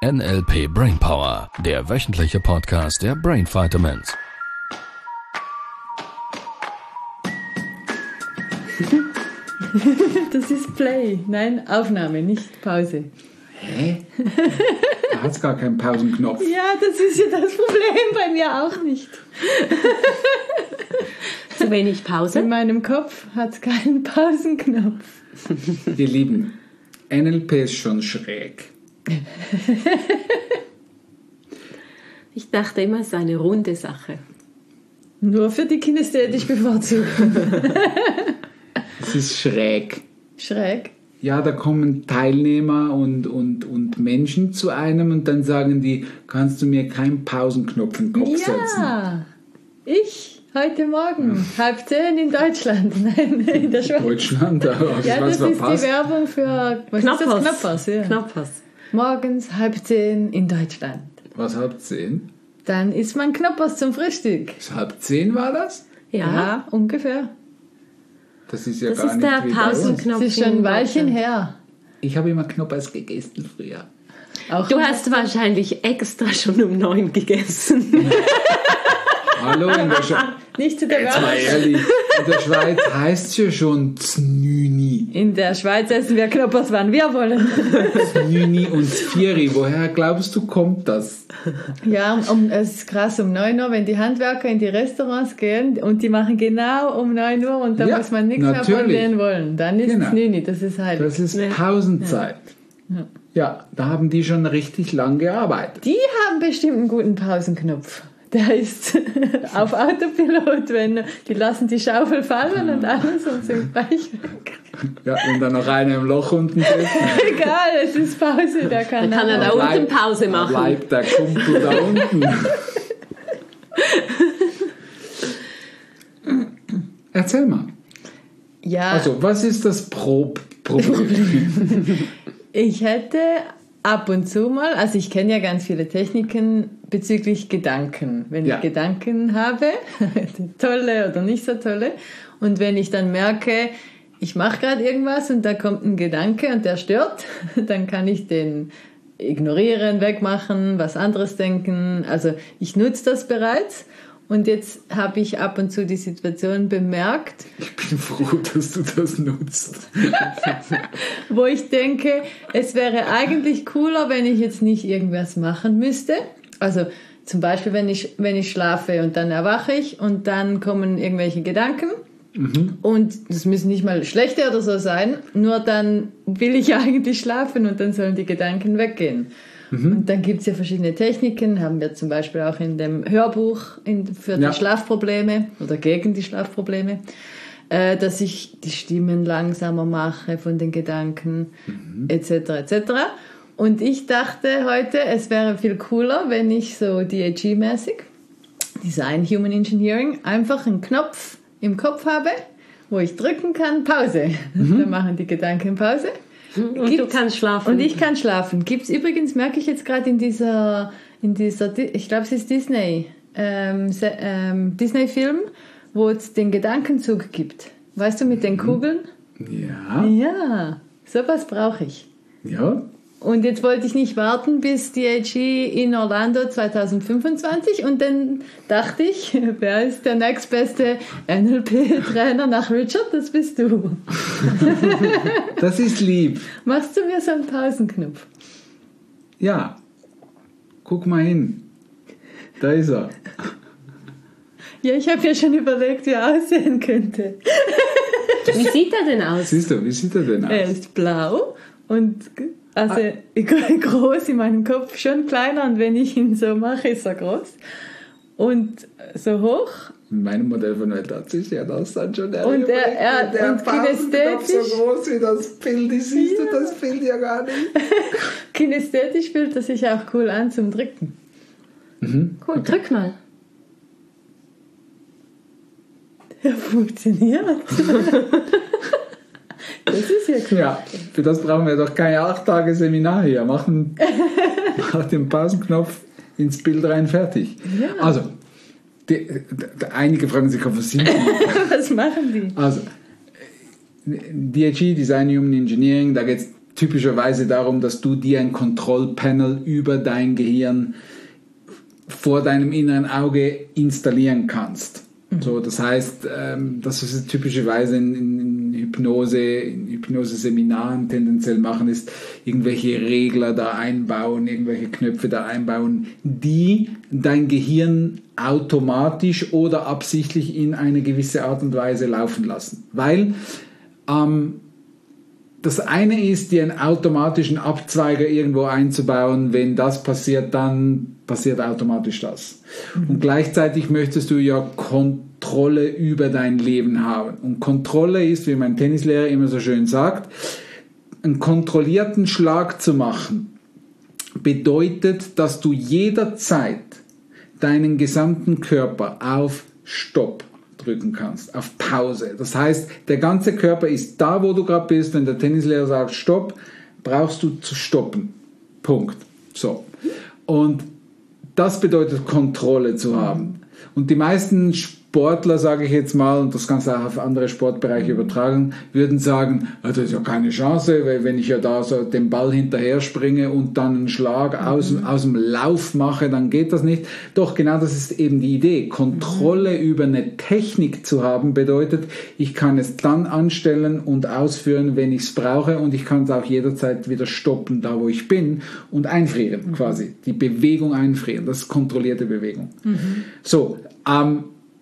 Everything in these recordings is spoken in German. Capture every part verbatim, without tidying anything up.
N L P Brainpower, der wöchentliche Podcast der Brain Vitamins. Das ist Play. Nein, Aufnahme, nicht Pause. Hä? Da hat es gar keinen Pausenknopf. Ja, das ist ja das Problem, bei mir auch nicht. Zu wenig Pause? In meinem Kopf hat es keinen Pausenknopf. Ihr Lieben, N L P ist schon schräg. Ich dachte immer, es ist eine runde Sache. Nur für die kinästhetisch bevorzugten. Es ist schräg. Schräg? Ja, da kommen Teilnehmer und, und, und Menschen zu einem und dann sagen die, kannst du mir keinen Pausenknopf in den Kopf setzen? Ja, ich heute Morgen, halb zehn in Deutschland, nein, in der Schweiz. Deutschland, da hast du Ja, was das ist verpasst. die Werbung für was ist das? Knoppers, ja. Knoppers. Morgens halb zehn in Deutschland. Was, halb zehn? Dann isst man Knoppers zum Frühstück. Bis halb zehn war das? Ja, Ja, ungefähr. Das ist ja das gar ist nicht der wie bei uns. Pausenknopf. Das ist schon ein in Weilchen Deutschland. her. Ich habe immer Knoppers gegessen früher. Auch Du hast wahrscheinlich extra schon um neun gegessen. Hallo, in der Schweiz. nicht zu der Jetzt mal Werbung. ehrlich, in der Schweiz heißt es ja schon Znüni. In der Schweiz essen wir Knoppers, wann wir wollen. Znüni und Zvieri. Woher glaubst du, kommt das? Ja, um, um, es ist krass, um neun Uhr, wenn die Handwerker in die Restaurants gehen und die machen genau um neun Uhr und da Ja, muss man nichts mehr von natürlich. denen wollen. Dann ist Genau. es Nini, das ist heilig. Das ist Ja. Pausenzeit. Ja. Ja, da haben die schon richtig lang gearbeitet. Die haben bestimmt einen guten Pausenknopf. Der ist auf Autopilot, wenn die lassen die Schaufel fallen und alles und sind gleich weg. Ja, wenn da noch einer im Loch unten sitzt, Egal, es ist Pause, der kann, Dann kann er auch- da unten Pause machen. bleibt der Kumpel da unten. Erzähl mal. Ja, Also, was ist das Pro Problem? ich hätte ab und zu mal, also ich kenne ja ganz viele Techniken bezüglich Gedanken. Wenn Ja. ich Gedanken habe, tolle oder nicht so tolle, und wenn ich dann merke, ich mache gerade irgendwas und da kommt ein Gedanke und der stört, dann kann ich den ignorieren, wegmachen, was anderes denken. Also ich nutze das bereits. Und jetzt habe ich ab und zu die Situation bemerkt, Ich bin froh, dass du das nutzt. wo ich denke, es wäre eigentlich cooler, wenn ich jetzt nicht irgendwas machen müsste. Also zum Beispiel, wenn ich, wenn ich schlafe und dann erwache ich und dann kommen irgendwelche Gedanken. Und das müssen nicht mal schlechte oder so sein, nur dann will ich eigentlich schlafen und dann sollen die Gedanken weggehen. Und dann gibt es ja verschiedene Techniken, haben wir zum Beispiel auch in dem Hörbuch in, für die Ja. Schlafprobleme oder gegen die Schlafprobleme, äh, dass ich die Stimmen langsamer mache von den Gedanken, et cetera et cetera. Und ich dachte heute, es wäre viel cooler, wenn ich so D H E-mäßig, Design Human Engineering, einfach einen Knopf im Kopf habe, wo ich drücken kann, Pause. Dann machen die Gedanken Pause. Und Gibt's- du kannst schlafen. Und ich kann schlafen. Gibt es übrigens, merke ich jetzt gerade in dieser, in dieser, Di- ich glaube es ist Disney, ähm, Se- ähm, Disney-Film, wo es den Gedankenzug gibt. Weißt du, mit den Kugeln? Ja, Ja, sowas brauche ich. ja. Und jetzt wollte ich nicht warten bis D H E in Orlando zwanzig fünfundzwanzig und dann dachte ich, wer ist der nächstbeste N L P-Trainer nach Richard? Das bist du. Das ist lieb. Machst du mir so einen Pausenknopf? Ja. Guck mal hin. Da ist er. Ja, ich habe ja schon überlegt, wie er aussehen könnte. Wie sieht er denn aus? Siehst du, wie sieht er denn Er aus? ist blau und also groß in meinem Kopf, schon kleiner, und wenn ich ihn so mache, ist er groß. Und so hoch. In meinem Modell von Welt hat sich ja das dann schon Und er- er- der und Pausenknopf so kinästhetisch- groß wie das Bild ist. Siehst Ja. du das Bild ja gar nicht? Kinästhetisch fühlt er sich auch cool an zum Drücken. Cool, drück mal. Er funktioniert. Das ist ja cool. Ja, für das brauchen wir doch keine acht Tage Seminar hier. Machen mach den Pausenknopf ins Bild rein, fertig. Ja. Also, die, die, einige fragen sich, was sind die? Was machen die? Also, D H E, Design Human Engineering, da geht es typischerweise darum, dass du dir ein Kontrollpanel über dein Gehirn vor deinem inneren Auge installieren kannst. Mhm. So, das heißt, ähm, das, was wir typischerweise in, in Hypnose, in Hypnose-Seminaren tendenziell machen, ist irgendwelche Regler da einbauen, irgendwelche Knöpfe da einbauen, die dein Gehirn automatisch oder absichtlich in eine gewisse Art und Weise laufen lassen. Weil ähm, das eine ist, dir einen automatischen Abzweiger irgendwo einzubauen. Wenn das passiert, dann passiert automatisch das. Mhm. Und gleichzeitig möchtest du ja Kontrolle über dein Leben haben. Und Kontrolle ist, wie mein Tennislehrer immer so schön sagt, einen kontrollierten Schlag zu machen, bedeutet, dass du jederzeit deinen gesamten Körper auf Stopp drücken kannst, auf Pause. Das heißt, der ganze Körper ist da, wo du gerade bist. Wenn der Tennislehrer sagt Stopp, brauchst du zu stoppen. Punkt. So. Und das bedeutet, Kontrolle zu haben. Und die meisten Sportler, sage ich jetzt mal, und das kannst du auch auf andere Sportbereiche übertragen, würden sagen, ah, das ist ja keine Chance, weil wenn ich ja da so den Ball hinterher springe und dann einen Schlag aus, mhm. aus dem Lauf mache, dann geht das nicht. Doch, genau das ist eben die Idee. Kontrolle mhm. über eine Technik zu haben bedeutet, ich kann es dann anstellen und ausführen, wenn ich es brauche, und ich kann es auch jederzeit wieder stoppen, da wo ich bin, und einfrieren mhm. quasi. Die Bewegung einfrieren. Das ist kontrollierte Bewegung. Mhm. So, ähm,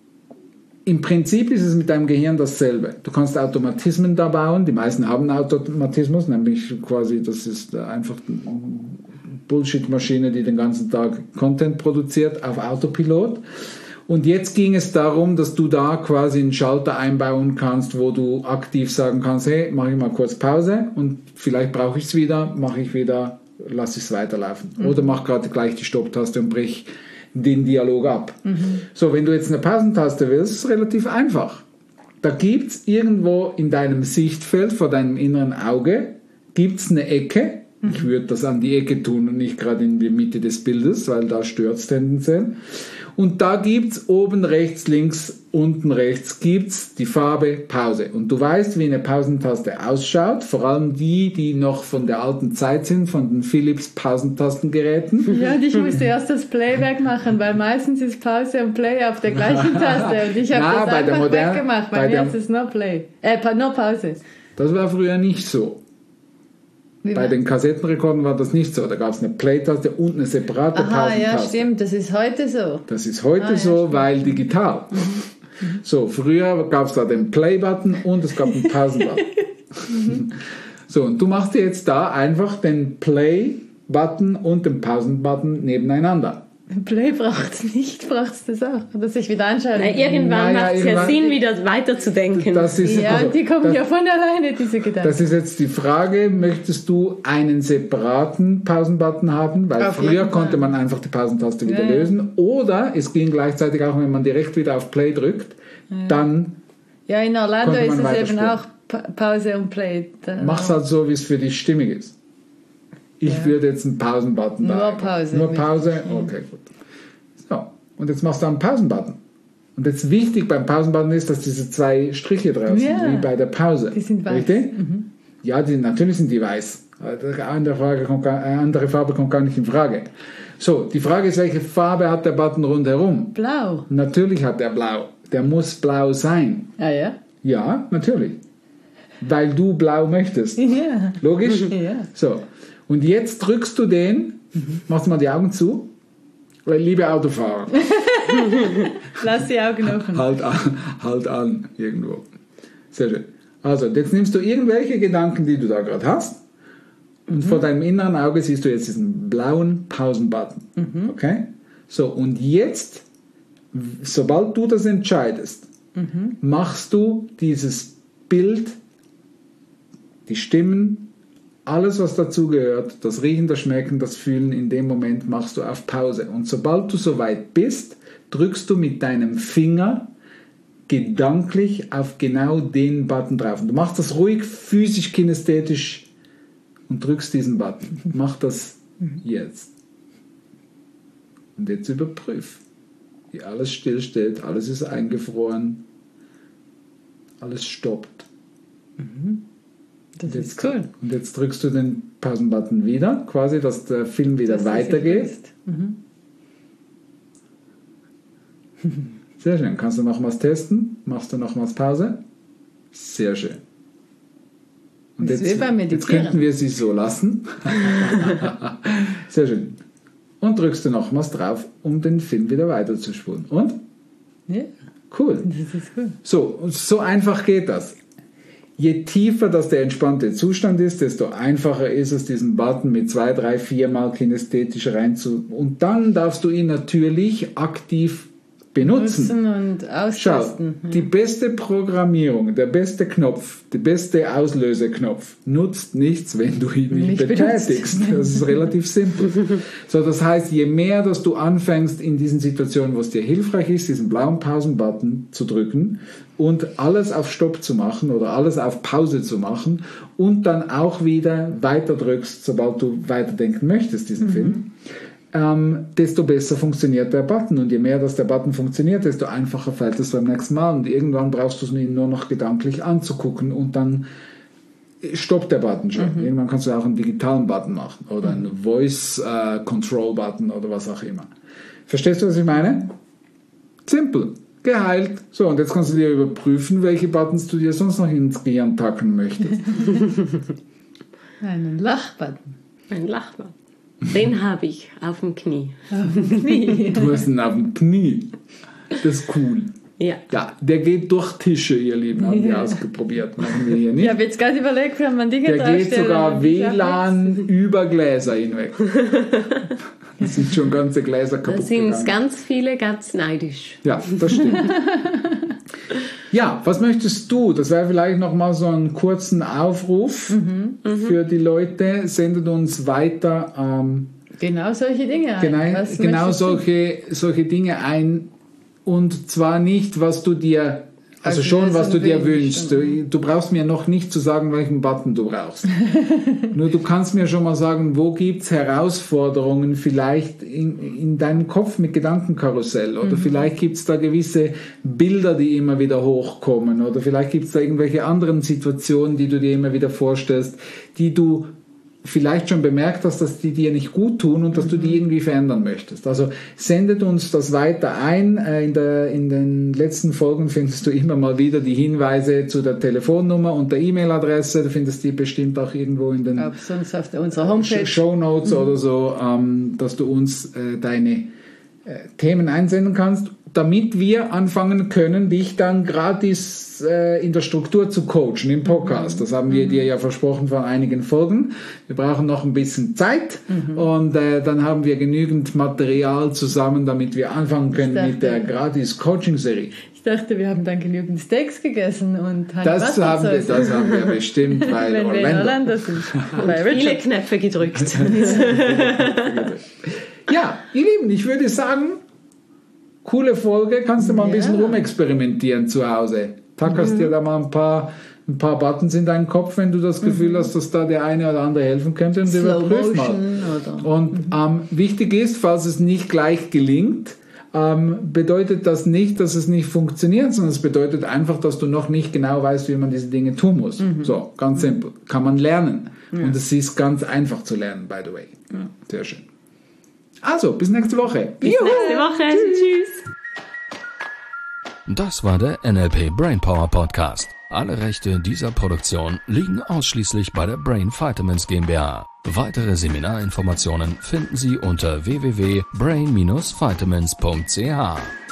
im Prinzip ist es mit deinem Gehirn dasselbe. Du kannst Automatismen da bauen. Die meisten haben Automatismus, nämlich quasi, das ist einfach eine Bullshit-Maschine, die den ganzen Tag Content produziert auf Autopilot. Und jetzt ging es darum, dass du da quasi einen Schalter einbauen kannst, wo du aktiv sagen kannst, hey, mache ich mal kurz Pause und vielleicht brauche ich es wieder, mache ich wieder, lasse ich es weiterlaufen. Mhm. Oder mach gerade gleich die Stopptaste und brich den Dialog ab. Mhm. So, wenn du jetzt eine Pausentaste willst, ist es relativ einfach. Da gibt es irgendwo in deinem Sichtfeld, vor deinem inneren Auge, gibt es eine Ecke. Mhm. Ich würde das an die Ecke tun und nicht gerade in die Mitte des Bildes, weil da stört es tendenziell. Und da gibt es oben rechts, links, unten rechts, gibt es die Farbe Pause. Und du weißt, wie eine Pausentaste ausschaut, vor allem die, die noch von der alten Zeit sind, von den Philips Pausentastengeräten. Ja, und ich musste erst das Playback machen, weil meistens ist Pause und Play auf der gleichen Taste. Und ich habe das einfach modern, weggemacht, bei, bei mir ist es nur Play, äh, nur Pause. Das war früher nicht so. Wie Bei den Kassettenrekorden war das nicht so. Da gab es eine Play-Taste und eine separate Aha, Pausentaste. Ja, stimmt. Das ist heute so. Das ist heute ah, ja, so, stimmt. Weil digital. Mhm. So, früher gab es da den Play-Button und es gab einen Pausen-Button. mhm. So, und du machst jetzt da einfach den Play-Button und den Pausen-Button nebeneinander. Play braucht es nicht, braucht es das auch, dass ich wieder anschaue. Na, irgendwann naja, macht es ja Sinn, wieder weiterzudenken. Das ist, ja, also, die kommen das, ja von alleine, diese Gedanken. Das ist jetzt die Frage, möchtest du einen separaten Pausenbutton haben? Weil auf früher konnte man einfach die Pausentaste wieder ja. lösen. Oder es ging gleichzeitig auch, wenn man direkt wieder auf Play drückt, ja. dann Ja, in Orlando ist es eben auch pa- Pause und Play. Mach's halt so, wie es für dich stimmig ist. Ich ja. würde jetzt einen Pausenbutton Nur da Pause. Nur Pause? Okay, gut. So, und jetzt machst du einen Pausenbutton. Und jetzt wichtig beim Pausenbutton ist, dass diese zwei Striche drauf sind, ja. wie bei der Pause. Die sind weiß. Richtig? Mhm. Ja, die, natürlich sind die weiß. Eine andere, Frage kommt gar, eine andere Farbe kommt gar nicht in Frage. So, die Frage ist, welche Farbe hat der Button rundherum? Blau. Natürlich hat der blau. Der muss blau sein. Ah ja? Ja, natürlich. Weil du blau möchtest. Ja. Logisch? Ja. So. Und jetzt drückst du den, mhm. machst mal die Augen zu, weil liebe Autofahrer. Lass die Augen offen. Halt an, halt an, irgendwo. Sehr schön. Also, jetzt nimmst du irgendwelche Gedanken, die du da gerade hast, und mhm. vor deinem inneren Auge siehst du jetzt diesen blauen Pausenbutton. Mhm. Okay? So, und jetzt, sobald du das entscheidest, mhm. machst du dieses Bild, die Stimmen, alles, was dazugehört, das Riechen, das Schmecken, das Fühlen, in dem Moment machst du auf Pause. Und sobald du soweit bist, drückst du mit deinem Finger gedanklich auf genau den Button drauf. Und du machst das ruhig, physisch, kinästhetisch und drückst diesen Button. Mach das jetzt. Und jetzt überprüf, wie alles stillsteht, alles ist eingefroren, alles stoppt. Mhm. Das jetzt, ist cool. Und jetzt drückst du den Pausen-Button wieder, quasi, dass der Film wieder Dass weitergeht. Mhm. Sehr schön. Kannst du nochmals testen? Machst du nochmals Pause? Sehr schön. Und Das ist jetzt, wie beim Meditieren. jetzt könnten wir sie so lassen. Sehr schön. Und drückst du nochmals drauf, um den Film wieder weiterzuspulen. Und? Ja, Cool. das ist cool. So, so einfach geht das. Je tiefer das der entspannte Zustand ist, desto einfacher ist es, diesen Button mit zwei, drei, vier Mal kinästhetisch reinzu... Und dann darfst du ihn natürlich aktiv benutzen. Nutzen und Schau, austesten. die beste Programmierung, der beste Knopf, der beste Auslöseknopf nutzt nichts, wenn du ihn nicht, Nicht betätigst. benutzt. Das ist relativ simpel. So, das heißt, je mehr, dass du anfängst, in diesen Situationen, wo es dir hilfreich ist, diesen blauen Pausen-Button zu drücken und alles auf Stopp zu machen oder alles auf Pause zu machen und dann auch wieder weiter drückst, sobald du weiterdenken möchtest, diesen mhm. Film, Ähm, desto besser funktioniert der Button. Und je mehr dass der Button funktioniert, desto einfacher fällt es beim nächsten Mal. Und irgendwann brauchst du es nur noch gedanklich anzugucken und dann stoppt der Button schon. Mhm. Irgendwann kannst du auch einen digitalen Button machen oder einen Voice-Control-Button oder was auch immer. Verstehst du, was ich meine? Simpel. Geheilt. So, und jetzt kannst du dir überprüfen, welche Buttons du dir sonst noch ins Gehirn tacken möchtest. Einen Lachbutton. Ein Lachbutton. Den habe ich auf dem Knie. Auf dem Knie. Du hast ihn auf dem Knie. Das ist cool. Ja. Ja, der geht durch Tische, ihr Lieben. Haben wir ausprobiert. Machen wir hier nicht. Ich habe jetzt gerade überlegt, wenn man Dinge Der geht sogar W L A N über Gläser hinweg. Das sind schon ganze Gläser kaputt Da sind gegangen. ganz viele ganz neidisch. Ja, das stimmt. Ja, was möchtest du? Das wäre vielleicht nochmal so einen kurzen Aufruf mhm, für die Leute. Sendet uns weiter ähm, genau solche Dinge ein. genau, Was genau möchtest du? solche, solche Dinge ein. Und zwar nicht, was du dir, also Als schon, was du Lösung dir wünschst. wünschst. Du, du brauchst mir noch nicht zu sagen, welchen Button du brauchst. Nur du kannst mir schon mal sagen, wo gibt es Herausforderungen vielleicht in, in deinem Kopf mit Gedankenkarussell oder mhm. vielleicht gibt es da gewisse Bilder, die immer wieder hochkommen oder vielleicht gibt es da irgendwelche anderen Situationen, die du dir immer wieder vorstellst, die du vielleicht schon bemerkt hast, dass die dir nicht gut tun und dass du die irgendwie verändern möchtest. Also sendet uns das weiter ein. In, der, in den letzten Folgen findest du immer mal wieder die Hinweise zu der Telefonnummer und der E-Mail-Adresse. Du findest die bestimmt auch irgendwo in den Ob sonst auf der, unserer Homepage. Shownotes mhm. oder so, ähm, dass du uns äh, deine äh, Themen einsenden kannst, damit wir anfangen können, dich dann gratis äh, in der Struktur zu coachen im Podcast. Das haben wir mhm. dir ja versprochen vor einigen Folgen. Wir brauchen noch ein bisschen Zeit mhm. und äh, dann haben wir genügend Material zusammen, damit wir anfangen können dachte, mit der gratis Coaching-Serie. Ich dachte, wir haben dann genügend Steaks gegessen und das haben, wir, das haben wir bestimmt, weil wenn wir in Orlando sind. Bei viele Knöpfe gedrückt. Ja, ihr Lieben, ich würde sagen, coole Folge, kannst du mal ein ja. bisschen rumexperimentieren zu Hause. Tackerst mhm. dir da mal ein paar, ein paar Buttons in deinen Kopf, wenn du das Gefühl mhm. hast, dass da der eine oder andere helfen könnte und überprüf mal. Oder? Und mhm. ähm, wichtig ist, falls es nicht gleich gelingt, ähm, bedeutet das nicht, dass es nicht funktioniert, sondern es bedeutet einfach, dass du noch nicht genau weißt, wie man diese Dinge tun muss. Mhm. So, ganz simpel. Kann man lernen. Ja. Und es ist ganz einfach zu lernen, by the way. Ja. Sehr schön. Also, bis nächste Woche. Bis Juhu. nächste Woche. Tschüss. Das war der N L P Brainpower Podcast. Alle Rechte dieser Produktion liegen ausschließlich bei der Brain Vitamins GmbH. Weitere Seminarinformationen finden Sie unter w w w punkt brain dash vitamins punkt c h.